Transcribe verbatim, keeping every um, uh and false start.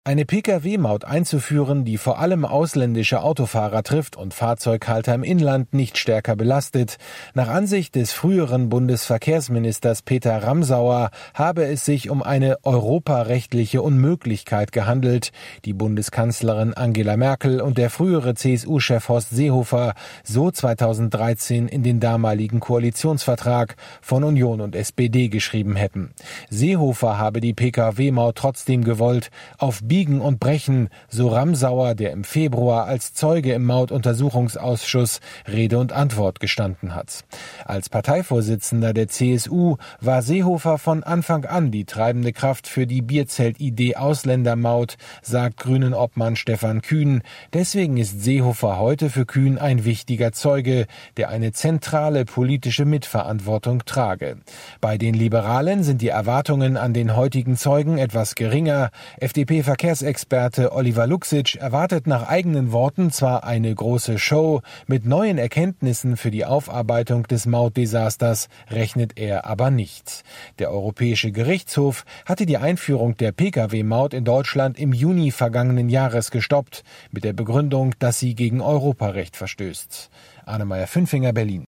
Eine Pkw-Maut einzuführen, die vor allem ausländische Autofahrer trifft und Fahrzeughalter im Inland nicht stärker belastet. Nach Ansicht des früheren Bundesverkehrsministers Peter Ramsauer habe es sich um eine europarechtliche Unmöglichkeit gehandelt. Die Bundeskanzlerin Angela Merkel und der frühere C S U-Chef Horst Seehofer so zweitausenddreizehn in den damaligen Koalitionsvertrag von Union und S P D geschrieben hätten. Seehofer habe die Pkw-Maut trotzdem gewollt, auf Biegen und Brechen, so Ramsauer, der im Februar als Zeuge im Mautuntersuchungsausschuss Rede und Antwort gestanden hat. Als Parteivorsitzender der C S U war Seehofer von Anfang an die treibende Kraft für die Bierzelt-Idee Ausländermaut, sagt Grünen-Obmann Stefan Kühn. Deswegen ist Seehofer heute für Kühn ein wichtiger Zeuge, der eine zentrale politische Mitverantwortung trage. Bei den Liberalen sind die Erwartungen an den heutigen Zeugen etwas geringer. F D P-Verkehrsexperte Oliver Luxic erwartet nach eigenen Worten zwar eine große Show, mit neuen Erkenntnissen für die Aufarbeitung des Mautdesasters rechnet er aber nicht. Der Europäische Gerichtshof hatte die Einführung der Pkw-Maut in Deutschland im Juni vergangenen Jahres gestoppt, mit der Begründung, dass sie gegen Europarecht verstößt. Arne Meyer-Fünfinger, Berlin.